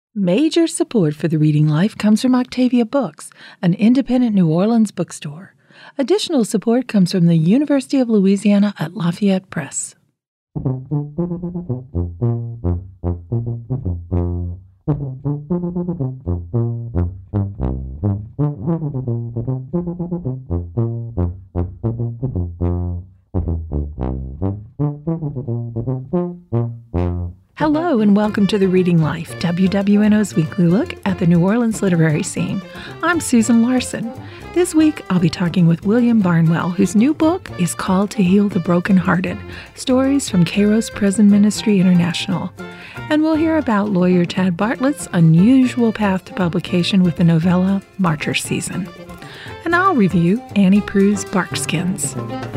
Major support for the Reading Life comes from Octavia Books, an independent New Orleans bookstore. Additional support comes from the University of Louisiana at Lafayette Press. Hello and welcome to The Reading Life, WWNO's weekly look at the New Orleans literary scene. I'm Susan Larson. This week, I'll be talking with William Barnwell, whose new book is called To Heal the Brokenhearted, Stories from Kairos Prison Ministry International. And we'll hear about lawyer Tad Bartlett's unusual path to publication with the novella Martyr Season. And I'll review Annie Proulx's Barkskins.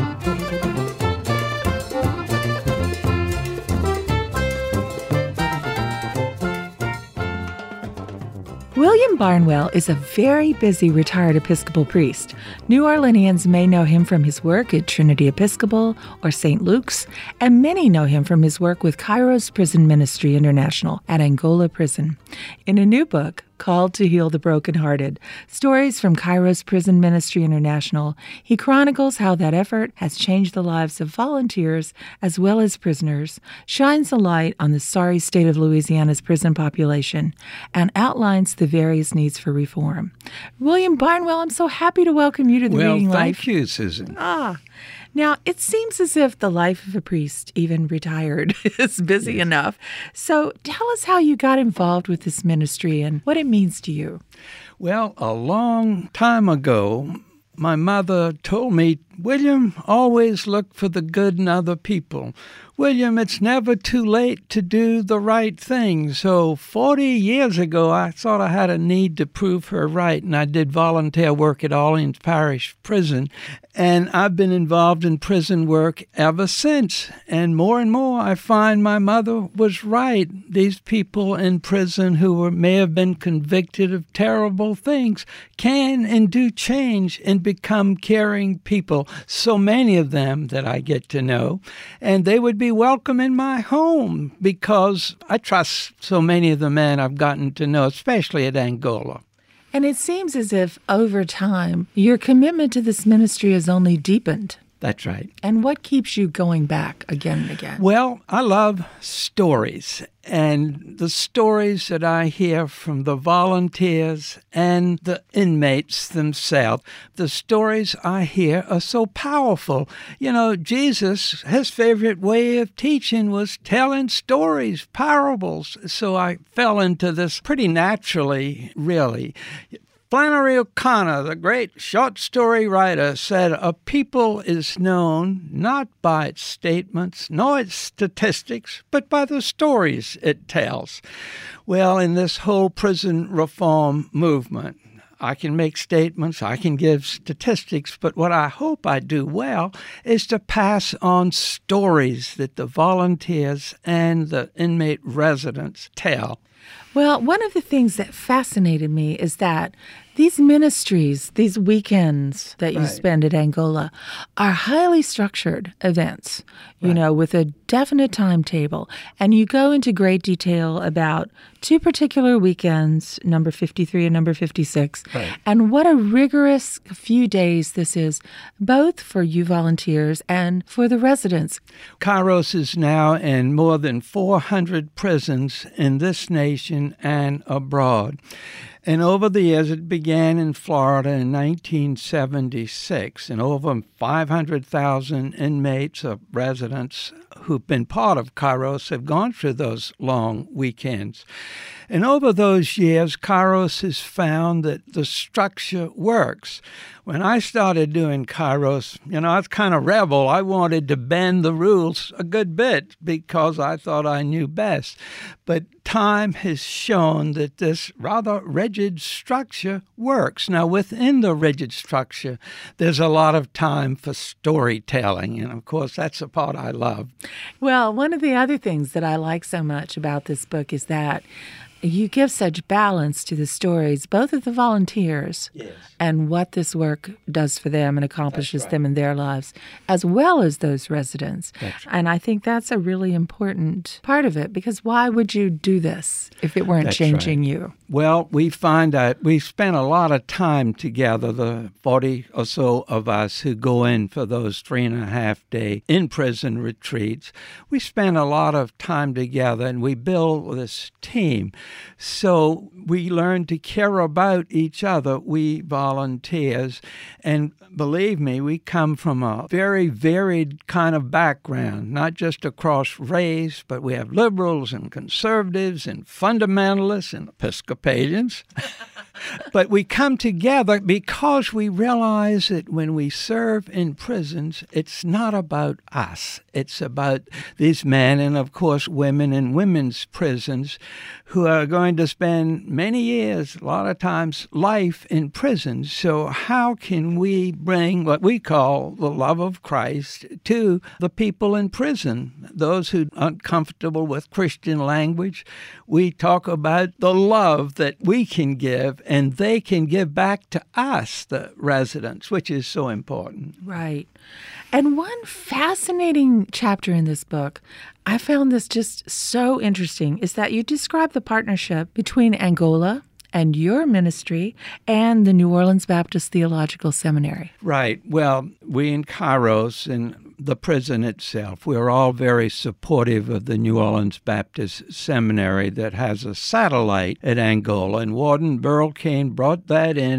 William Barnwell is a very busy retired Episcopal priest. New Orleanians may know him from his work at Trinity Episcopal or St. Luke's, and many know him from his work with Kairos Prison Ministry International at Angola Prison. In a new book called To Heal the Brokenhearted, Stories from Kairos Prison Ministry International, he chronicles how that effort has changed the lives of volunteers as well as prisoners, shines a light on the sorry state of Louisiana's prison population, and outlines the various needs for reform. William Barnwell, I'm so happy to welcome you to the Reading Life. Well, thank you, Susan. Now, it seems as if the life of a priest, even retired, is busy enough. So tell us how you got involved with this ministry and what it means to you. Well, a long time ago, my mother told me, William, always look for the good in other people. William, it's never too late to do the right thing. So 40 years ago, I thought I had a need to prove her right, and I did volunteer work at Orleans Parish Prison. And I've been involved in prison work ever since. And more, I find my mother was right. These people in prison who may have been convicted of terrible things can and do change and become caring people. So many of them that I get to know. And they would be welcome in my home because I trust so many of the men I've gotten to know, especially at Angola. And it seems as if over time, your commitment to this ministry has only deepened. That's right. And what keeps you going back again and again? Well, I love stories. And the stories that I hear from the volunteers and the inmates themselves, the stories I hear are so powerful. You know, Jesus, his favorite way of teaching was telling stories, parables. So I fell into this pretty naturally, really. Flannery O'Connor, the great short story writer, said, a people is known not by its statements, nor its statistics, but by the stories it tells. Well, in this whole prison reform movement, I can make statements, I can give statistics, but what I hope I do well is to pass on stories that the volunteers and the inmate residents tell. Well, one of the things that fascinated me is that these ministries, these weekends that you spend at Angola, are highly structured events, you know, with a definite timetable. And you go into great detail about two particular weekends, number 53 and number 56, and what a rigorous few days this is, both for you volunteers and for the residents. Kairos is now in more than 400 prisons in this nation and abroad. And over the years, it began in Florida in 1976, and over 500,000 inmates or residents who've been part of Kairos have gone through those long weekends. And over those years, Kairos has found that the structure works. When I started doing Kairos, you know, I was kind of rebel. I wanted to bend the rules a good bit because I thought I knew best. But time has shown that this rather rigid structure works. Now, within the rigid structure, there's a lot of time for storytelling. And, of course, that's the part I love. Well, one of the other things that I like so much about this book is that you give such balance to the stories, both of the volunteers and what this work does for them and accomplishes them in their lives, as well as those residents. And I think that's a really important part of it, because why would you do do this if it weren't That's changing right. you? Well, we find that we spend a lot of time together, the 40 or so of us who go in for those 3.5-day in-prison retreats. We spend a lot of time together, and we build this team. So we learn to care about each other, we volunteers. And believe me, we come from a very varied kind of background, not just across race, but we have liberals and conservatives and fundamentalists and Episcopalians. But we come together because we realize that when we serve in prisons, it's not about us. It's about these men and, of course, women in women's prisons who are going to spend many years, a lot of times life in prison. So how can we bring what we call the love of Christ to the people in prison, those who aren't comfortable with Christian language? We talk about the love that we can give and they can give back to us, the residents, which is so important. Right. And one fascinating chapter in this book, I found this just so interesting, is that you describe the partnership between Angola and your ministry and the New Orleans Baptist Theological Seminary. Right. Well, we in Kairos and the prison itself, we're all very supportive of the New Orleans Baptist Seminary that has a satellite at Angola. And Warden Burl Cain brought that in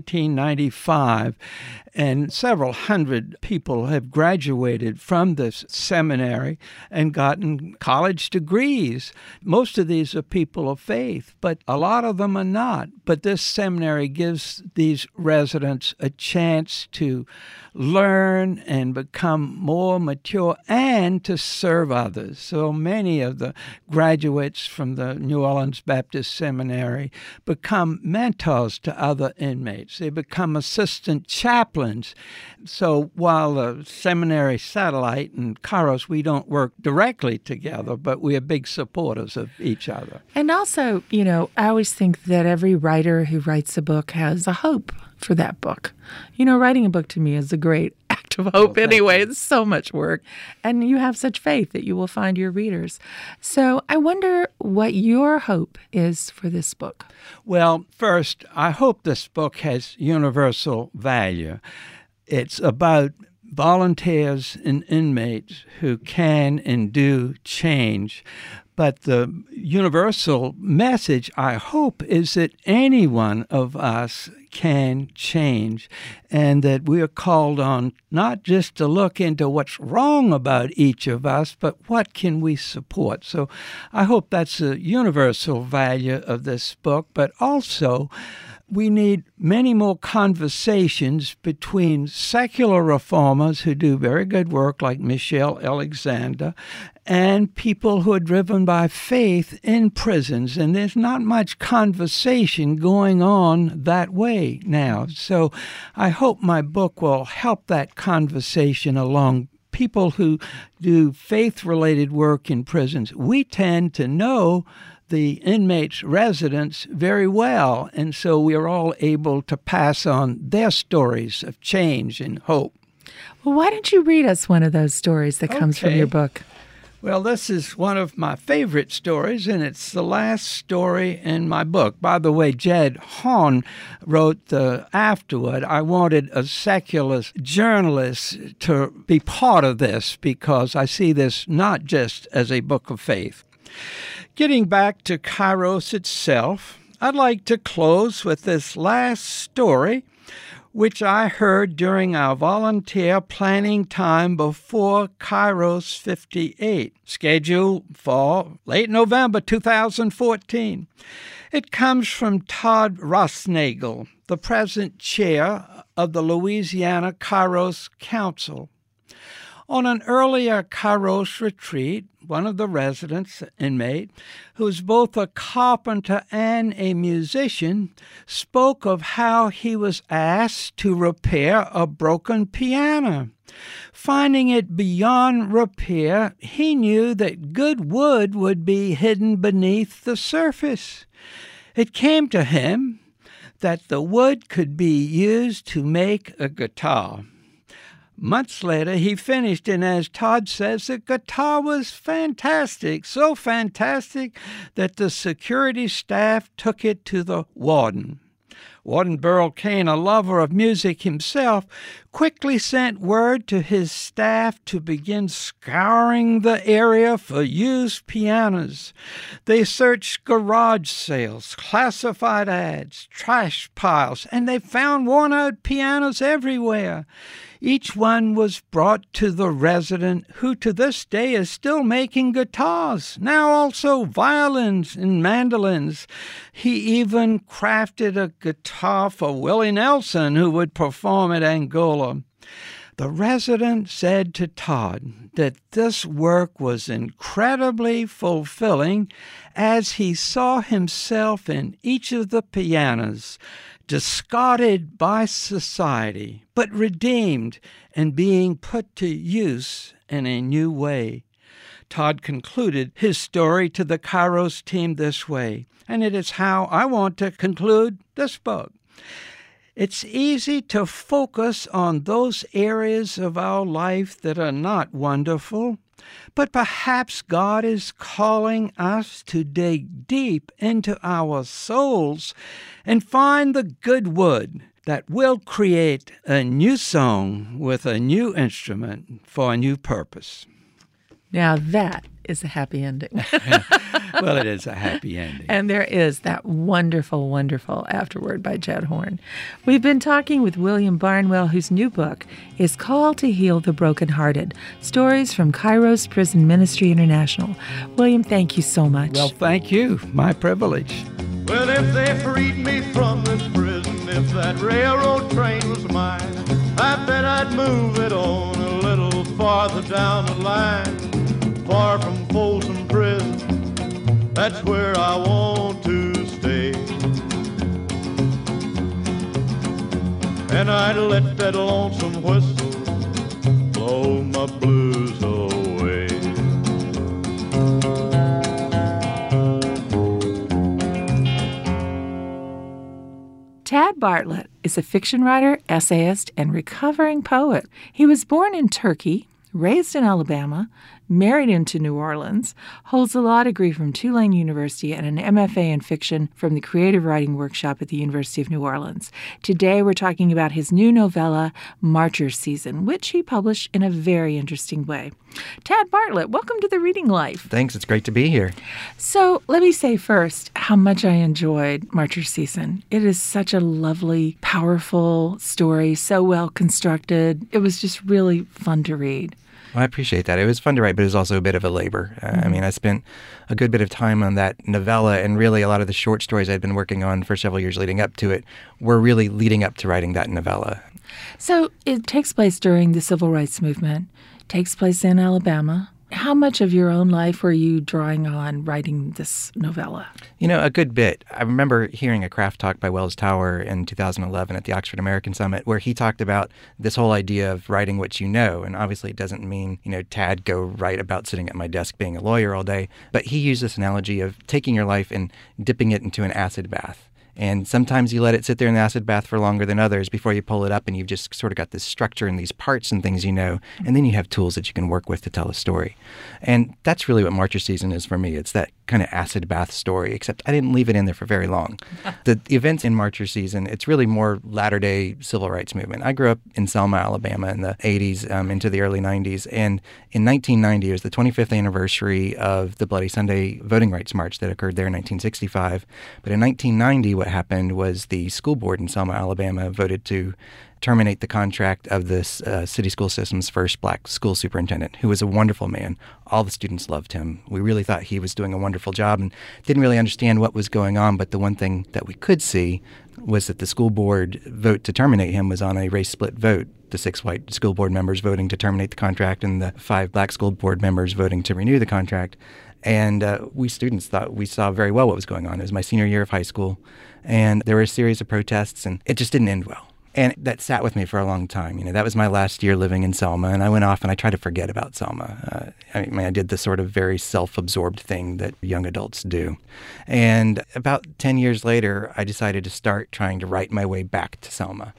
1995. And several hundred people have graduated from this seminary and gotten college degrees. Most of these are people of faith, but a lot of them are not. But this seminary gives these residents a chance to learn and become more mature and to serve others. So many of the graduates from the New Orleans Baptist Seminary become mentors to other inmates. They become assistant chaplains. So while the seminary satellite and Kairos, we don't work directly together, but we are big supporters of each other. And also, you know, I always think that every writer who writes a book has a hope for that book. You know, writing a book to me is a great act of hope anyway. It's so much work. And you have such faith that you will find your readers. So I wonder what your hope is for this book. Well, first, I hope this book has universal value. It's about volunteers and inmates who can and do change. But the universal message, I hope, is that any one of us can change, and that we are called on not just to look into what's wrong about each of us, but what can we support. So I hope that's the universal value of this book, but also we need many more conversations between secular reformers who do very good work like Michelle Alexander and people who are driven by faith in prisons. And there's not much conversation going on that way now. So I hope my book will help that conversation along. People who do faith-related work in prisons, we tend to know the inmates' residents very well, and so we are all able to pass on their stories of change and hope. Well, why don't you read us one of those stories that comes from your book? Well, this is one of my favorite stories, and it's the last story in my book. By the way, Jed Hahn wrote the afterword. I wanted a secular journalist to be part of this because I see this not just as a book of faith. Getting back to Kairos itself, I'd like to close with this last story, which I heard during our volunteer planning time before Kairos 58, scheduled for late November 2014. It comes from Todd Rosnagel, the present chair of the Louisiana Kairos Council. On an earlier Kairos retreat, one of the residents, inmate, who's both a carpenter and a musician, spoke of how he was asked to repair a broken piano. Finding it beyond repair, he knew that good wood would be hidden beneath the surface. It came to him that the wood could be used to make a guitar. Months later, he finished, and as Todd says, the guitar was fantastic, so fantastic that the security staff took it to the warden. Warden Burl Cain, a lover of music himself, quickly sent word to his staff to begin scouring the area for used pianos. They searched garage sales, classified ads, trash piles, and they found worn-out pianos everywhere. Each one was brought to the resident, who to this day is still making guitars, now also violins and mandolins. He even crafted a guitar for Willie Nelson, who would perform at Angola. The resident said to Todd that this work was incredibly fulfilling as he saw himself in each of the pianos, discarded by society, but redeemed and being put to use in a new way. Todd concluded his story to the Kairos team this way, and it is how I want to conclude this book. It's easy to focus on those areas of our life that are not wonderful, but perhaps God is calling us to dig deep into our souls and find the good wood that will create a new song with a new instrument for a new purpose. Now that is a happy ending. Well, it is a happy ending. And there is that wonderful, wonderful afterword by Jed Horn. We've been talking with William Barnwell, whose new book is Call to Heal the Brokenhearted, Stories from Kairos Prison Ministry International. William, thank you so much. Well, thank you. My privilege. Well, if they freed me from this prison, if that railroad train was mine, I bet I'd move it on a little farther down the line. Far from Folsom Prison, that's where I want to stay. And I'd let that lonesome whistle blow my blues away. Tad Bartlett is a fiction writer, essayist, and recovering poet. He was born in Turkey, raised in Alabama, married into New Orleans, holds a law degree from Tulane University and an MFA in fiction from the Creative Writing Workshop at the University of New Orleans. Today we're talking about his new novella, Marcher Season, which he published in a very interesting way. Tad Bartlett, welcome to The Reading Life. Thanks. It's great to be here. So let me say first how much I enjoyed Marcher Season. It is such a lovely, powerful story, so well constructed. It was just really fun to read. Well, I appreciate that. It was fun to write, but it was also a bit of a labor. I mean, I spent a good bit of time on that novella, and really a lot of the short stories I'd been working on for several years leading up to it were really leading up to writing that novella. So it takes place during the Civil Rights Movement, takes place in Alabama. How much of your own life were you drawing on writing this novella? You know, a good bit. I remember hearing a craft talk by Wells Tower in 2011 at the Oxford American Summit where he talked about this whole idea of writing what you know. And obviously it doesn't mean, Tad, go write about sitting at my desk being a lawyer all day. But he used this analogy of taking your life and dipping it into an acid bath. And sometimes you let it sit there in the acid bath for longer than others before you pull it up and you've just sort of got this structure and these parts and things and then you have tools that you can work with to tell a story. And that's really what Marcher Season is for me. It's that kind of acid bath story, except I didn't leave it in there for very long. The events in Marcher Season, it's really more latter-day civil rights movement. I grew up in Selma, Alabama in the 80s into the early 90s. And in 1990, it was the 25th anniversary of the Bloody Sunday Voting Rights March that occurred there in 1965. But in 1990, what happened was the school board in Selma, Alabama voted to terminate the contract of this city school system's first black school superintendent, who was a wonderful man. All the students loved him. We really thought he was doing a wonderful job and didn't really understand what was going on. But the one thing that we could see was that the school board vote to terminate him was on a race split vote. The 6 white school board members voting to terminate the contract and the 5 black school board members voting to renew the contract. And we students thought we saw very well what was going on. It was my senior year of high school, and there were a series of protests, and it just didn't end well. And that sat with me for a long time. That was my last year living in Selma, and I went off and I tried to forget about Selma. I did this sort of very self-absorbed thing that young adults do. And about 10 years later, I decided to start trying to write my way back to Selma. Mm-hmm.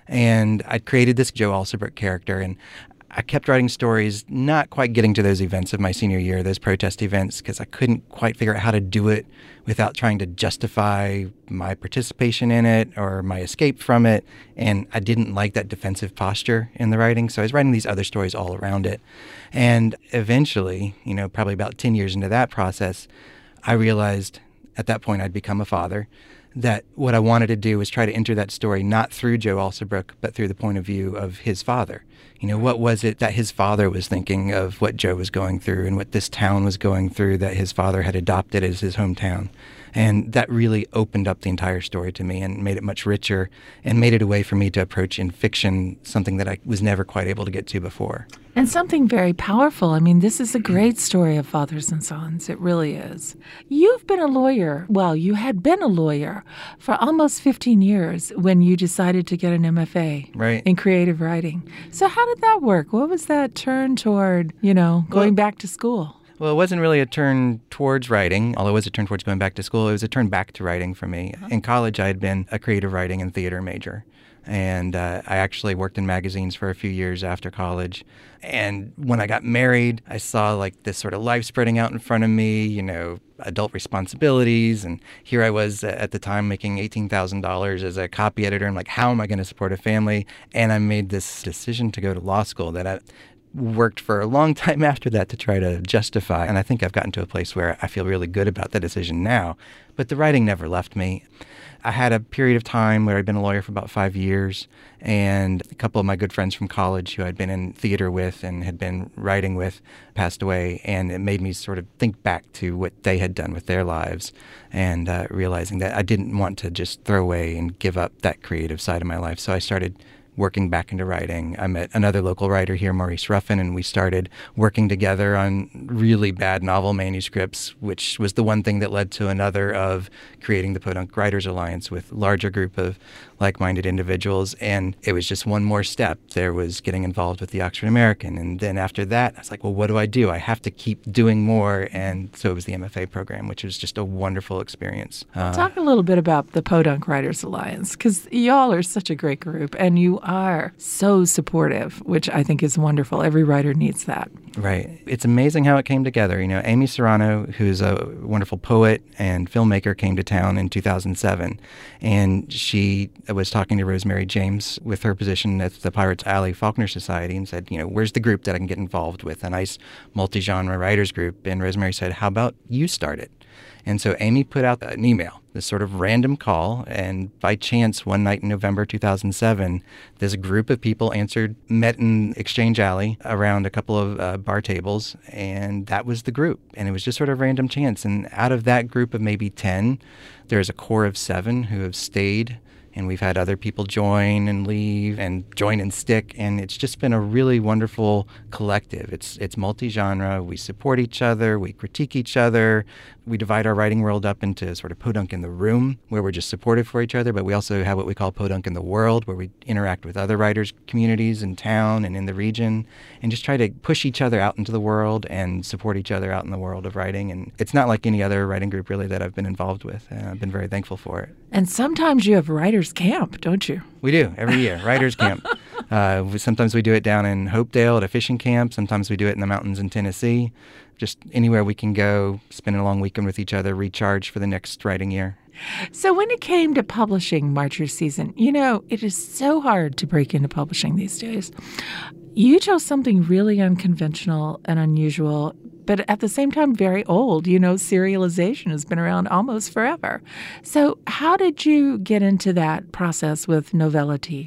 And I'd created this Joe Alsobrooke character, and I kept writing stories, not quite getting to those events of my senior year, those protest events, because I couldn't quite figure out how to do it without trying to justify my participation in it or my escape from it. And I didn't like that defensive posture in the writing, so I was writing these other stories all around it. And eventually, probably about 10 years into that process, I realized at that point I'd become a father, that what I wanted to do was try to enter that story not through Joe Alsobrooke, but through the point of view of his father. What was it that his father was thinking of what Joe was going through and what this town was going through that his father had adopted as his hometown? And that really opened up the entire story to me and made it much richer and made it a way for me to approach in fiction something that I was never quite able to get to before. And something very powerful. I mean, this is a great story of fathers and sons. It really is. You've been a lawyer. Well, you had been a lawyer for almost 15 years when you decided to get an MFA in creative writing. So how did that work? What was that turn toward, going back to school? Well, it wasn't really a turn towards writing, although it was a turn towards going back to school. It was a turn back to writing for me. In college, I had been a creative writing and theater major. And I actually worked in magazines for a few years after college. And when I got married, I saw this sort of life spreading out in front of me, adult responsibilities. And here I was at the time making $18,000 as a copy editor. I'm like, how am I going to support a family? And I made this decision to go to law school that I worked for a long time after that to try to justify. And I think I've gotten to a place where I feel really good about the decision now. But the writing never left me. I had a period of time where I'd been a lawyer for about 5 years, and a couple of my good friends from college who I'd been in theater with and had been writing with passed away, and it made me sort of think back to what they had done with their lives and realizing that I didn't want to just throw away and give up that creative side of my life. So I started working back into writing. I met another local writer here, Maurice Ruffin, and we started working together on really bad novel manuscripts, which was the one thing that led to another of creating the Podunk Writers Alliance with a larger group of like-minded individuals. And it was just one more step. There was getting involved with the Oxford American. And then after that, I was like, well, what do? I have to keep doing more. And so it was the MFA program, which was just a wonderful experience. Talk a little bit about the Podunk Writers Alliance, because y'all are such a great group, and you are so supportive, which I think is wonderful. Every writer needs that. Right. It's amazing how it came together. Amy Serrano, who's a wonderful poet and filmmaker, came to town in 2007, and she was talking to Rosemary James with her position at the Pirates Alley Faulkner Society and said, where's the group that I can get involved with, a nice multi-genre writers group? And Rosemary said, how about you start it? And so Amy put out an email, this sort of random call, and by chance, one night in November 2007, this group of people met in Exchange Alley around a couple of bar tables, and that was the group. And it was just sort of random chance. And out of that group of maybe 10, there's a core of 7 who have stayed, and we've had other people join and leave and join and stick, and it's just been a really wonderful collective. It's multi-genre. We support each other. We critique each other. We divide our writing world up into sort of Podunk in the room, where we're just supportive for each other, but we also have what we call Podunk in the world, where we interact with other writers' communities in town and in the region, and just try to push each other out into the world and support each other out in the world of writing. And it's not like any other writing group, really, that I've been involved with, and I've been very thankful for it. And sometimes you have writers' camp, don't you? We do, every year, writers' camp. Sometimes we do it down in Hopedale at a fishing camp. Sometimes we do it in the mountains in Tennessee. Just anywhere we can go, spend a long weekend with each other, recharge for the next writing year. So when it came to publishing Marchers Season, it is so hard to break into publishing these days. You chose something really unconventional and unusual, but at the same time very old. Serialization has been around almost forever. So how did you get into that process with Novella Tea?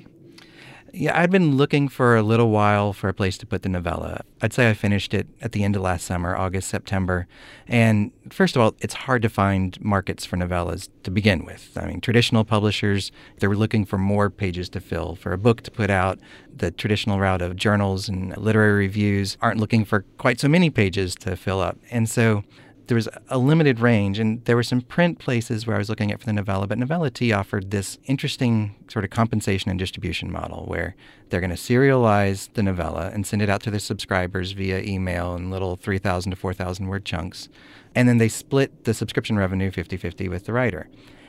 Yeah, I'd been looking for a little while for a place to put the novella. I'd say I finished it at the end of last summer, August, September. And first of all, it's hard to find markets for novellas to begin with. I mean, traditional publishers, they were looking for more pages to fill, for a book to put out. The traditional route of journals and literary reviews aren't looking for quite so many pages to fill up. And so there was a limited range, and there were some print places where I was looking at for the novella, but Novella Tea offered this interesting sort of compensation and distribution model where they're going to serialize the novella and send it out to their subscribers via email in little 3,000 to 4,000 word chunks, and then they split the subscription revenue 50-50 with the writer.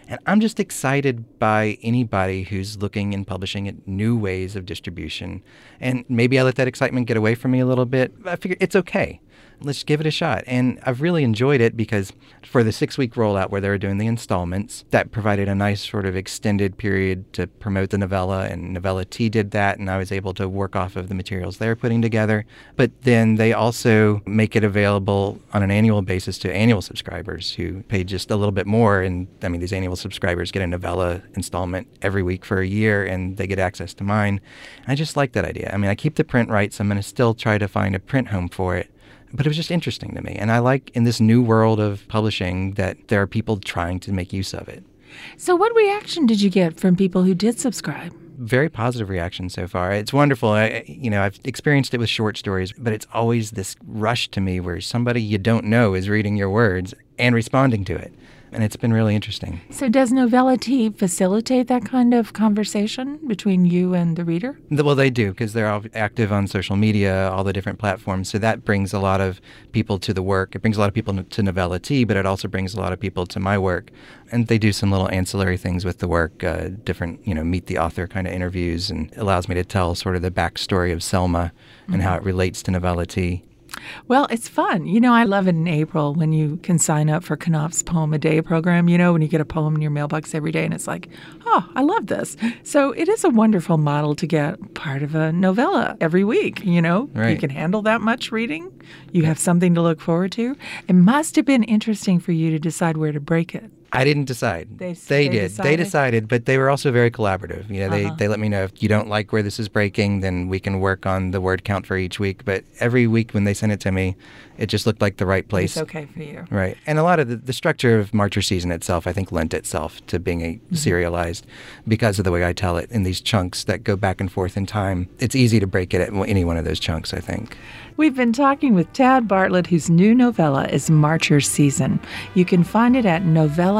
And I'm just excited by anybody who's looking and publishing at new ways of distribution. And maybe I let that excitement get away from me a little bit. I figure it's okay. Let's give it a shot. And I've really enjoyed it because for the 6-week rollout where they were doing the installments, that provided a nice sort of extended period to promote the novella, and Novella T did that, and I was able to work off of the materials they're putting together. But then they also make it available on an annual basis to annual subscribers who pay just a little bit more. And I mean, these annual subscribers get a novella installment every week for a year, and they get access to mine. And I just like that idea. I mean, I keep the print rights. I'm going to still try to find a print home for it. But it was just interesting to me. And I like in this new world of publishing that there are people trying to make use of it. So what reaction did you get from people who did subscribe? Very positive reaction so far. It's wonderful. I've experienced it with short stories, but it's always this rush to me where somebody you don't know is reading your words and responding to it. And it's been really interesting. So does Novella T facilitate that kind of conversation between you and the reader? Well, they do, because they're all active on social media, all the different platforms. So that brings a lot of people to the work. It brings a lot of people to Novella T, but it also brings a lot of people to my work. And they do some little ancillary things with the work, different, meet the author kind of interviews, and allows me to tell sort of the backstory of Selma and how it relates to Novella T. Well, it's fun. I love it in April when you can sign up for Knopf's Poem a Day program, when you get a poem in your mailbox every day and it's like, oh, I love this. So it is a wonderful model to get part of a novella every week, Right. You can handle that much reading. You have something to look forward to. It must have been interesting for you to decide where to break it. I didn't decide. They did. They decided, but they were also very collaborative. They let me know if you don't like where this is breaking, then we can work on the word count for each week. But every week when they sent it to me, it just looked like the right place. It's okay for you. Right. And a lot of the structure of Marcher season itself, I think, lent itself to being serialized because of the way I tell it in these chunks that go back and forth in time. It's easy to break it at any one of those chunks, I think. We've been talking with Tad Bartlett, whose new novella is Marcher Season. You can find it at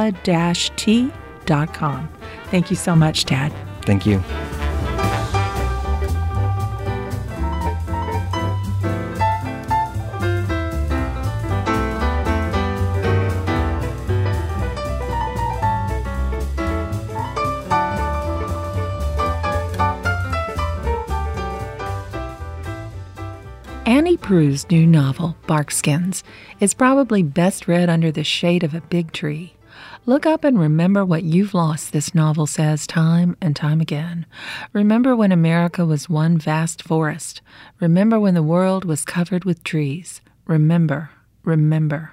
novella-t.com. Thank you so much, Tad. Thank you. Annie Proulx's new novel, Barkskins, is probably best read under the shade of a big tree. Look up and remember what you've lost, this novel says time and time again. Remember when America was one vast forest. Remember when the world was covered with trees. Remember, remember.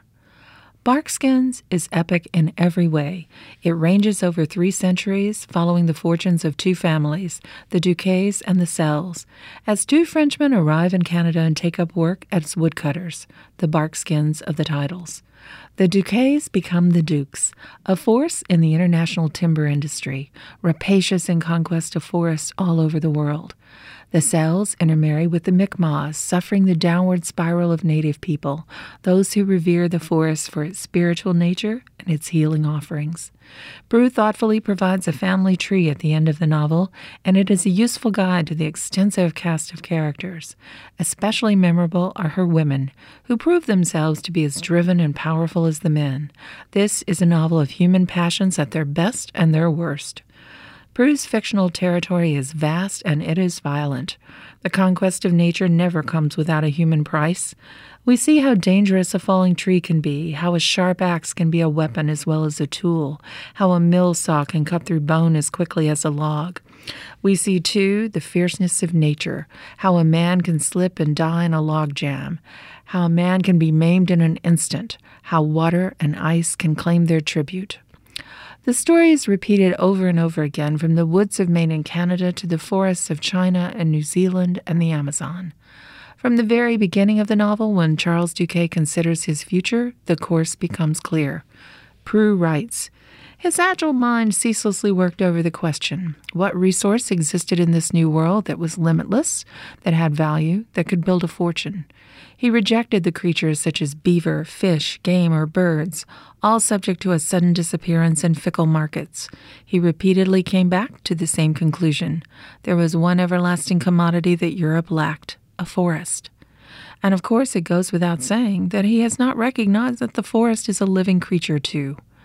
Barkskins is epic in every way. It ranges over 3 centuries, following the fortunes of 2 families, the Duquets and the Sells, as 2 Frenchmen arrive in Canada and take up work as woodcutters, the Barkskins of the titles. The Duquets become the Dukes, a force in the international timber industry, rapacious in conquest of forests all over the world. The Sells intermarry with the Mi'kmaq, suffering the downward spiral of native people, those who revere the forest for its spiritual nature and its healing offerings. Proulx thoughtfully provides a family tree at the end of the novel, and it is a useful guide to the extensive cast of characters. Especially memorable are her women, who prove themselves to be as driven and powerful as the men. This is a novel of human passions at their best and their worst. Proulx's fictional territory is vast and it is violent. The conquest of nature never comes without a human price. We see how dangerous a falling tree can be, how a sharp axe can be a weapon as well as a tool, how a mill saw can cut through bone as quickly as a log. We see, too, the fierceness of nature, how a man can slip and die in a log jam, how a man can be maimed in an instant, how water and ice can claim their tribute. The story is repeated over and over again, from the woods of Maine and Canada to the forests of China and New Zealand and the Amazon. From the very beginning of the novel, when Charles Duquet considers his future, the course becomes clear. Proulx writes, his agile mind ceaselessly worked over the question, what resource existed in this new world that was limitless, that had value, that could build a fortune? He rejected the creatures such as beaver, fish, game, or birds, all subject to a sudden disappearance in fickle markets. He repeatedly came back to the same conclusion. There was one everlasting commodity that Europe lacked, a forest. And of course it goes without saying that he has not recognized that the forest is a living creature too.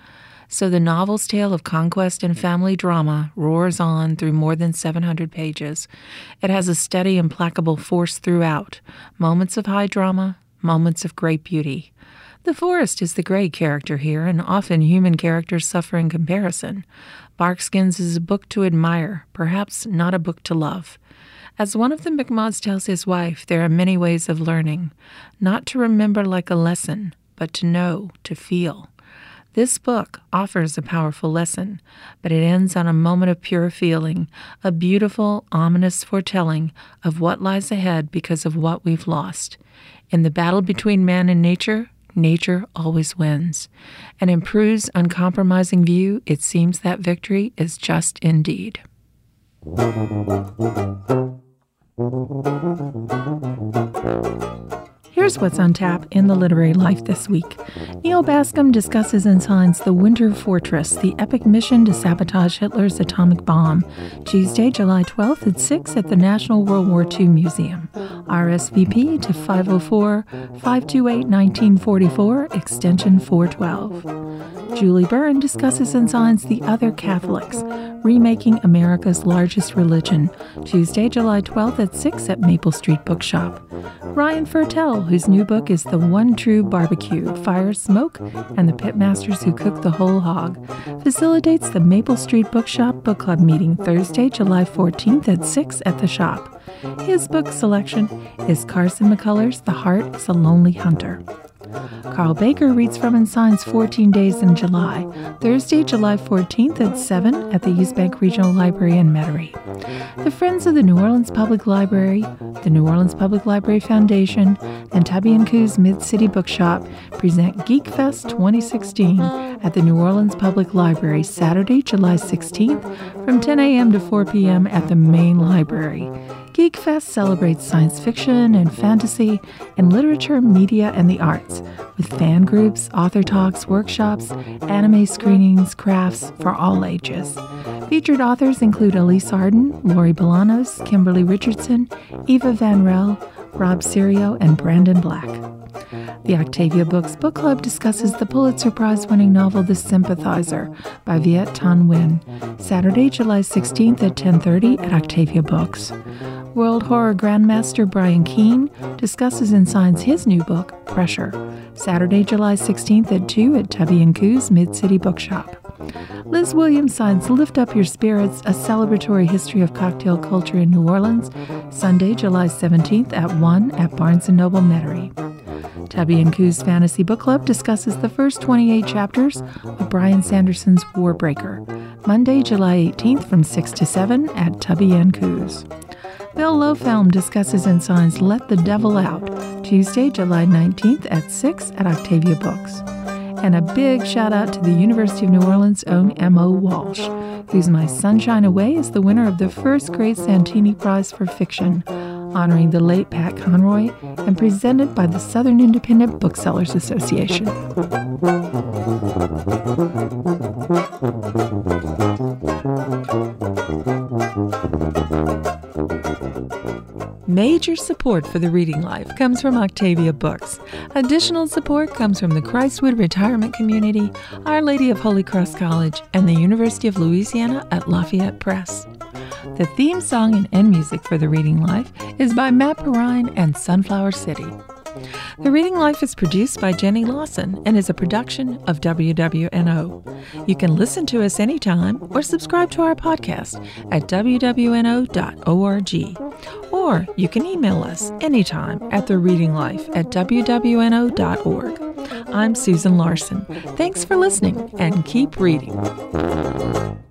So the novel's tale of conquest and family drama roars on through more than 700 pages. It has a steady, implacable force throughout, moments of high drama, moments of great beauty. The forest is the gray character here, and often human characters suffer in comparison. Barkskins is a book to admire, perhaps not a book to love. As one of the McModds tells his wife, there are many ways of learning, not to remember like a lesson, but to know, to feel. This book offers a powerful lesson, but it ends on a moment of pure feeling, a beautiful, ominous foretelling of what lies ahead because of what we've lost. In the battle between man and nature, nature always wins. And in Prue's uncompromising view, it seems that victory is just indeed. Here's what's on tap in the literary life this week. Neil Bascom discusses and signs The Winter Fortress, the epic mission to sabotage Hitler's atomic bomb, Tuesday, July 12th at 6 at the National World War II Museum. RSVP to 504-528-1944, extension 412. Julie Byrne discusses and signs The Other Catholics, Remaking America's Largest Religion, Tuesday, July 12th at 6 at Maple Street Bookshop. Ryan Fertel, whose new book is The One True Barbecue, Fire, Smoke, and the Pitmasters Who Cook the Whole Hog, facilitates the Maple Street Bookshop Book Club meeting Thursday, July 14th at 6 at the shop. His book selection is Carson McCullers' The Heart is a Lonely Hunter. Carl Baker reads from and signs 14 Days in July, Thursday, July 14th at 7 at the East Bank Regional Library in Metairie. The Friends of the New Orleans Public Library, the New Orleans Public Library Foundation, and Tubby & Coos Mid-City Bookshop present Geek Fest 2016 at the New Orleans Public Library Saturday, July 16th from 10 a.m. to 4 p.m. at the main library. Geek Fest celebrates science fiction and fantasy and literature, media, and the arts, with fan groups, author talks, workshops, anime screenings, crafts for all ages. Featured authors include Elise Arden, Lori Bolanos, Kimberly Richardson, Eva Van Rel, Rob Serio, and Brandon Black. The Octavia Books Book Club discusses the Pulitzer Prize-winning novel The Sympathizer by Viet Thanh Nguyen, Saturday, July 16th at 10:30 at Octavia Books. World Horror Grandmaster Brian Keene discusses and signs his new book, Pressure, Saturday, July 16th at 2 at Tubby & Coos Mid-City Bookshop. Liz Williams signs Lift Up Your Spirits, a celebratory history of cocktail culture in New Orleans, Sunday, July 17th at 1 at Barnes & Noble Metairie. Tubby & Coos Fantasy Book Club discusses the first 28 chapters of Brian Sanderson's Warbreaker, Monday, July 18th from 6 to 7 at Tubby & Coos. Bill Lofhelm discusses and signs Let the Devil Out, Tuesday, July 19th at 6 at Octavia Books. And a big shout out to the University of New Orleans' own M.O. Walsh, whose My Sunshine Away is the winner of the first Great Santini Prize for Fiction, honoring the late Pat Conroy, and presented by the Southern Independent Booksellers Association. Major support for the Reading Life comes from Octavia Books. Additional support comes from the Christwood Retirement Community, Our Lady of Holy Cross College, and the University of Louisiana at Lafayette Press. The theme song and end music for The Reading Life is by Matt Perrine and Sunflower City. The Reading Life is produced by Jenny Lawson and is a production of WWNO. You can listen to us anytime or subscribe to our podcast at wwno.org. Or you can email us anytime at thereadinglife@wwno.org. I'm Susan Larson. Thanks for listening and keep reading.